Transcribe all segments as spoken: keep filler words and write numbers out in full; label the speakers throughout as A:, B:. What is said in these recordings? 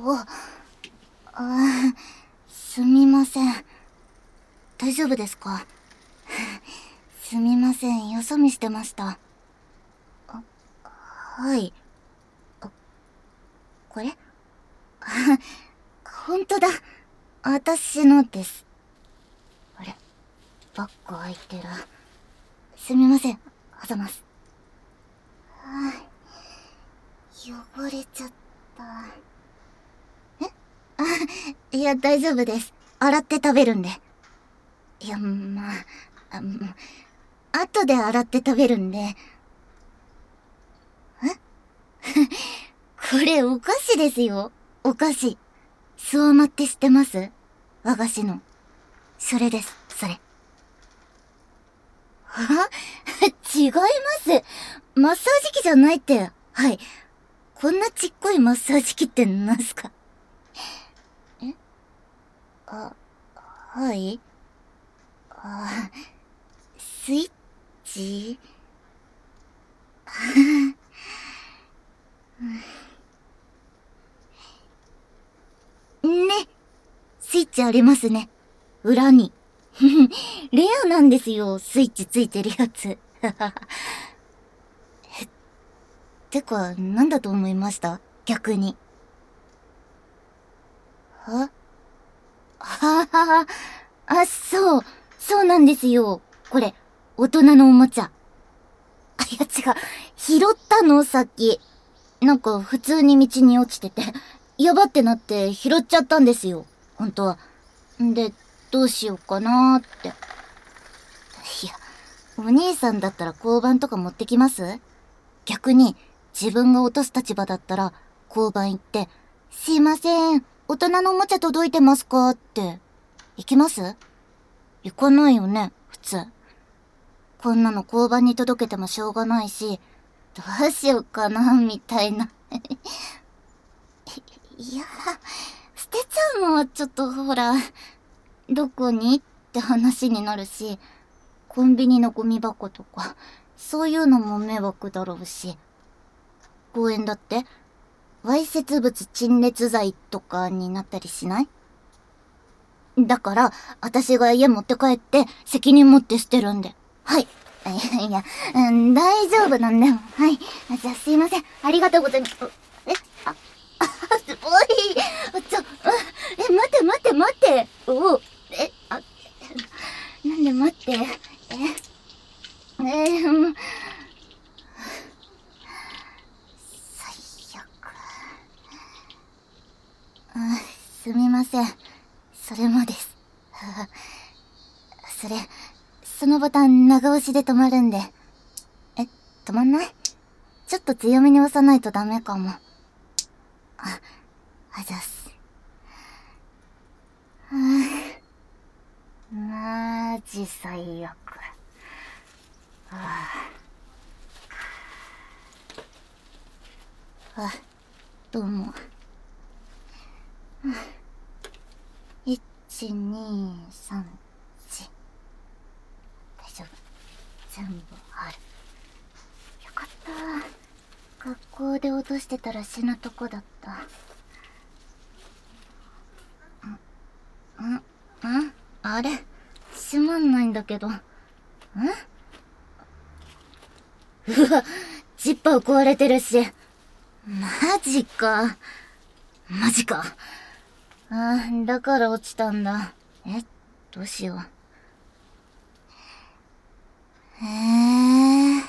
A: あ、あ、すみません。大丈夫ですか？すみません、よそ見してました。あ、はい。あ、これ？ほんとだ。私のです。あれ、バッグ開いてる。すみません、あざます。はぁ、汚れちゃった。え？あ、いや、大丈夫です。洗って食べるんで。いや、まあ、あ、もう、後で洗って食べるんで。えこれお菓子ですよ。お菓子。スワマって知ってます？和菓子の。それです、それ。は違います。マッサージ機じゃないって。はい。こんなちっこいマッサージ機ってなんすか？え？あ、はい。あ、スイッチ？ね。スイッチありますね。裏に。レアなんですよ、スイッチついてるやつ。え、てか、なんだと思いました？逆に。は？ははは。あ、そう。そうなんですよ。これ、大人のおもちゃ。あ、いや違う。拾ったの、さっき。なんか、普通に道に落ちてて、やばってなって拾っちゃったんですよ。本当は。んで、どうしようかなーって。いや、お兄さんだったら交番とか持ってきます？逆に、自分が落とす立場だったら、交番行って、すいません、大人のおもちゃ届いてますかって、行きます？行かないよね、普通。こんなの交番に届けてもしょうがないし、どうしようかな、みたいな。いや、捨てちゃうのはちょっとほら、どこにって話になるし、コンビニのゴミ箱とか、そういうのも迷惑だろうし、公園だって、わいせつ物陳列罪とかになったりしない？だから、私が家持って帰って責任持って捨てるんで。はい。いやいや、うん、大丈夫なんだよ。はい。じゃあすいません。ありがとうございます。え、あ、あ、おい、ちょ、え、待って待って待って。おう、え、あ、なんで待って。え、えー、もう、最悪。うん、すみません。それもです。それ、そのボタン長押しで止まるんで。え、止まんない？ちょっと強めに押さないとダメかも。あ、あざっす。はぁ、マジ最悪。はぁ、あ、どうも。いち、に、さん、よん。大丈夫。全部ある。よかった。学校で落としてたら死ぬとこだった。ん、ん、ん、あれ閉まんないんだけど。ん？うわ、ジッパー壊れてるし。マジか。マジか。ああ、だから落ちたんだ。え、どうしよう。へえ。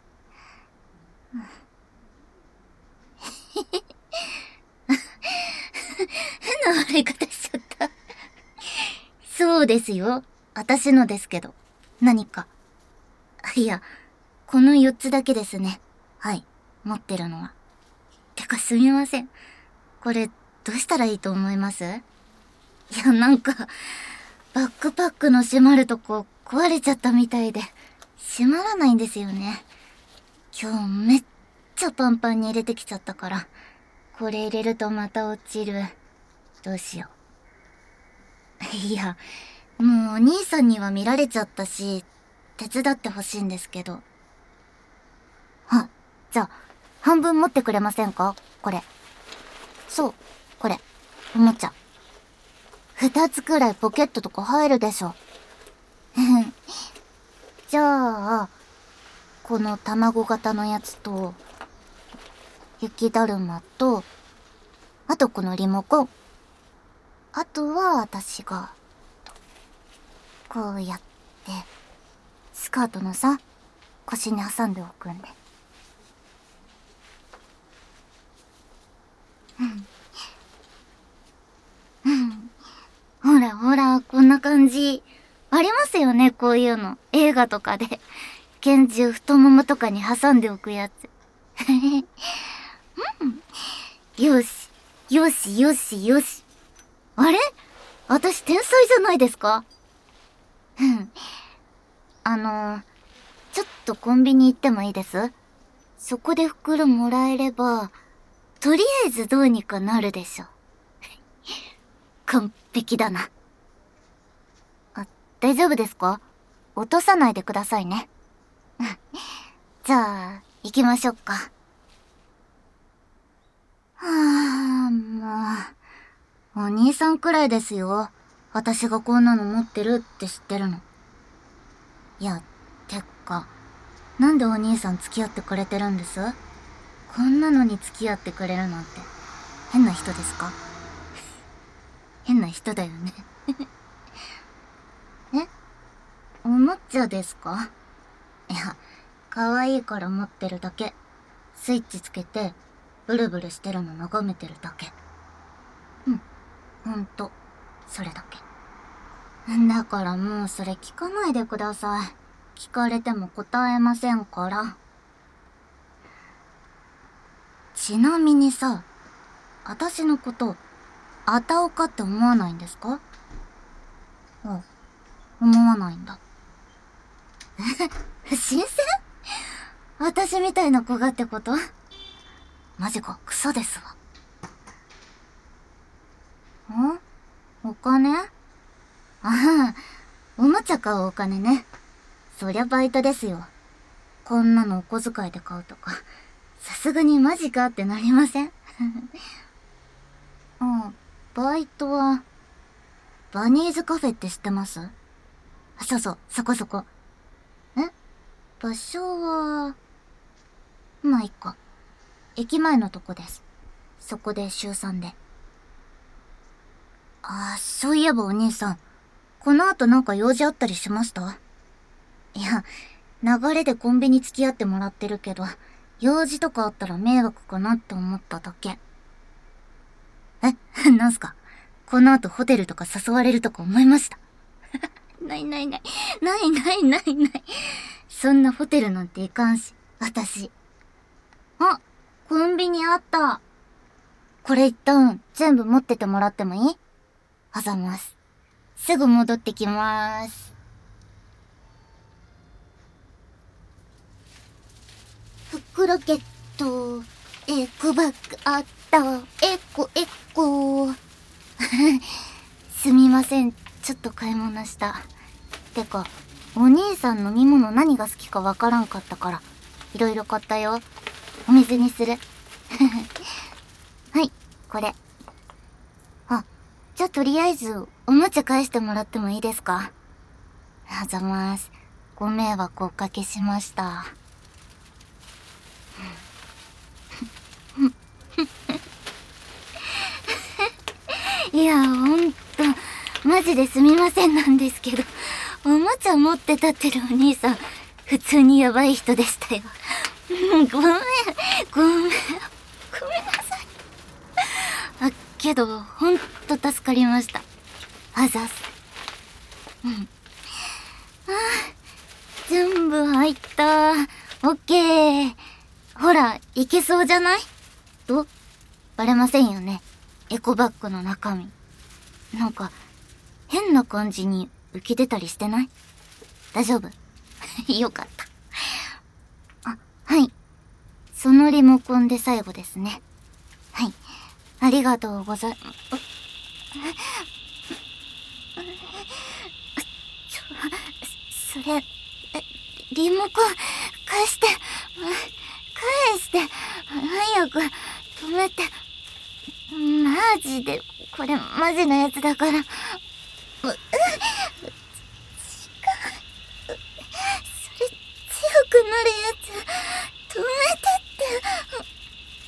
A: 変な笑い方しちゃった。そうですよ。私のですけど。何か。いや、このよっつだけですね。はい。持ってるのは。てかすみません。これ、どうしたらいいと思います？いや、なんか、バックパックの閉まるとこ壊れちゃったみたいで、閉まらないんですよね。今日めっちゃパンパンに入れてきちゃったから、これ入れるとまた落ちる。どうしよう。いや、もうお兄さんには見られちゃったし、手伝ってほしいんですけど。じゃあ、半分持ってくれませんか？これ。そう、これ。 おもちゃ。二つくらいポケットとか入るでしょ。じゃあ、この卵型のやつと、雪だるまと、あとこのリモコン。あとは私が、こうやって、スカートのさ、腰に挟んでおくんで。うん。うん。ほらほら、こんな感じ。ありますよね、こういうの。映画とかで。拳銃太ももとかに挟んでおくやつ。うん。よし、よし、よし、よし。あれ？私天才じゃないですか？うん。あのー、ちょっとコンビニ行ってもいいです？そこで袋もらえれば、とりあえずどうにかなるでしょ。完璧だな。あ、大丈夫ですか？落とさないでくださいね。じゃあ、行きましょうか。はあ、もう。お兄さんくらいですよ。私がこんなの持ってるって知ってるの。いや、てっか、なんでお兄さん付き合ってくれてるんです？こんなのに付き合ってくれるなんて、変な人ですか？変な人だよね。え？おもちゃですか？いや、可愛いから持ってるだけ。スイッチつけて、ブルブルしてるの眺めてるだけ。うん、ほんと、それだけ。だからもうそれ聞かないでください。聞かれても答えませんから。ちなみにさ、私のこと、あたおかって思わないんですか？あ、思わないんだ。え、新鮮？私みたいな子がってこと？マジか、クソですわ。ん？お金？ああ、おもちゃ買うお金ね。そりゃバイトですよ。こんなのお小遣いで買うとか、さすがにマジかってなりません？あ、バイトは、バニーズカフェって知ってます？あ、そうそう、そこそこ。え？場所は、まあ、いっか。駅前のとこです。そこで週さんで。あ、そういえばお兄さん、この後なんか用事あったりしました？いや、流れでコンビニ付き合ってもらってるけど、用事とかあったら迷惑かなって思っただけ。え、なんすか？この後ホテルとか誘われるとか思いました？ないないない。ないないないない。そんなホテルなんて行かんし、私。あ、コンビニあった。これ一旦全部持っててもらってもいい？あざます。すぐ戻ってきまーす。フロケット、エコバッグあった。エコエコ。すみません、ちょっと買い物した。てか、お兄さん飲み物何が好きかわからんかったから、いろいろ買ったよ。お水にする。はい、これ。あ、じゃあとりあえず、おもちゃ返してもらってもいいですか？あざまーす。ご迷惑おかけしました。いや、ほんと、マジですみませんなんですけど、おもちゃ持って立ってるお兄さん、普通にやばい人でしたよ。ごめん、ごめん、ごめんなさい。あ、けど、ほんと助かりました。あざす。うん。ああ、全部入った。オッケー。ほら、いけそうじゃない？と、バレませんよね。エコバッグの中身。なんか、変な感じに浮き出たりしてない？大丈夫？よかった。あ、はい。そのリモコンで最後ですね。はい。ありがとうござい、ちょ、それ、リモコン、返して、返して、早く、止めて、マジで、 これマジなやつだから。う、う、違う。それ強くなるやつ止めてって。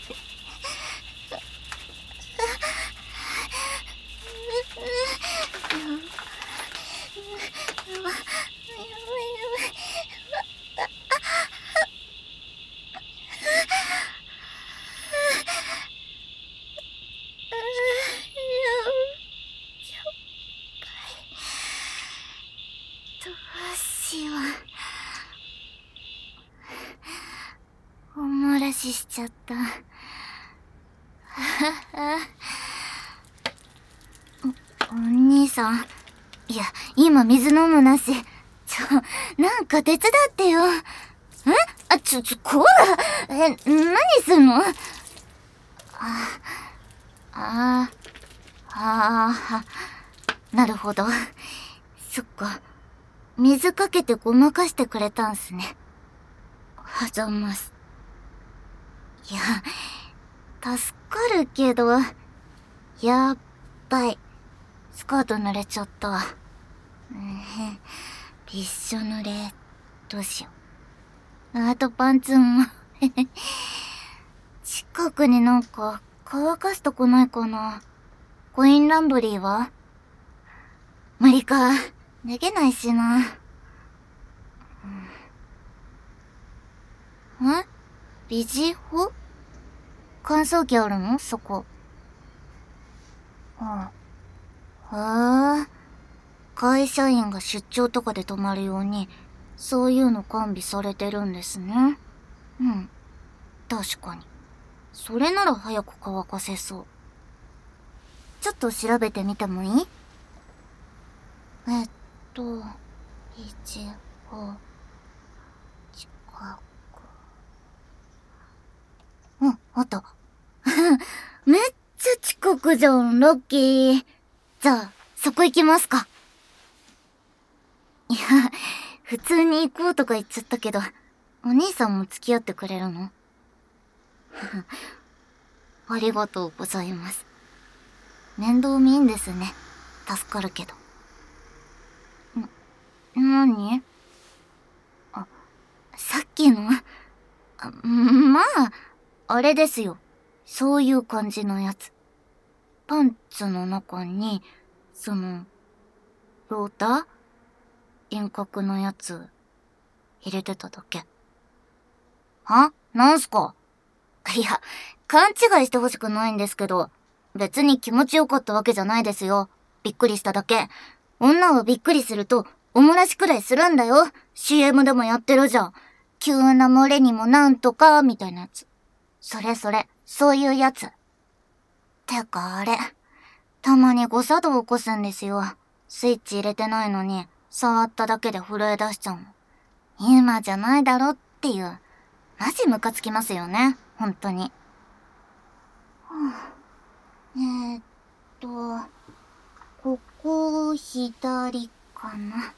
A: どうしよう。お漏らししちゃった。お、お兄さん。いや、今水飲むなし。ちょ、なんか手伝ってよ。えあ、ちょ、ちょ、こらえ、何すんの？あ、あ、ああ、なるほど。そっか。水かけてごまかしてくれたんすね。はざます。いや、助かるけど、やっばい。スカート濡れちゃった。うん、びっしょ濡れ。どうしよう。あとパンツも。近くになんか乾かすとこないかな。コインランドリーは？無理か。脱げないしな。うん、え？ビジホ？乾燥機あるの？そこ。うん。へえ。会社員が出張とかで泊まるように、そういうの完備されてるんですね。うん。確かに。それなら早く乾かせそう。ちょっと調べてみてもいい？えっと、ビジホ、近く。うん、あった。めっちゃ近くじゃん、ラッキー。じゃあ、そこ行きますか。いや、普通に行こうとか言っちゃったけど、お兄さんも付き合ってくれるの？ありがとうございます。面倒見いいんですね。助かるけど。な、なに？あ、さっきの、あ、まあ、あれですよ。そういう感じのやつ。パンツの中に、その、ローター？輪郭のやつ、入れてただけ。は？なんすか？いや、勘違いしてほしくないんですけど、別に気持ちよかったわけじゃないですよ。びっくりしただけ。女はびっくりすると、おもらしくらいするんだよ。シーエム でもやってるじゃん。急な漏れにもなんとか、みたいなやつ。それそれ、そういうやつ。てかあれ、たまに誤作動起こすんですよ。スイッチ入れてないのに、触っただけで震え出しちゃうの。今じゃないだろっていう。マジムカつきますよね。本当に。はあ、えーっと、ここ左かな。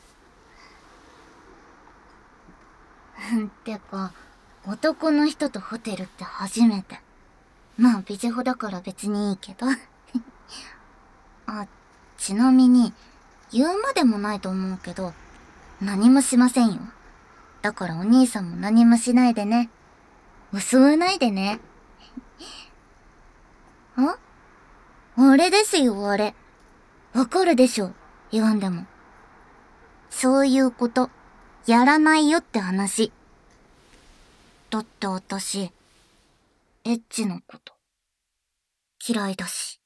A: てか、男の人とホテルって初めて。まあ、ビジホだから別にいいけど。あ、ちなみに、言うまでもないと思うけど、何もしませんよ。だからお兄さんも何もしないでね。嘘わないでね。あ？あれですよ、あれ。わかるでしょ、言わんでも。そういうこと、やらないよって話。だって私、エッチのこと、嫌いだし。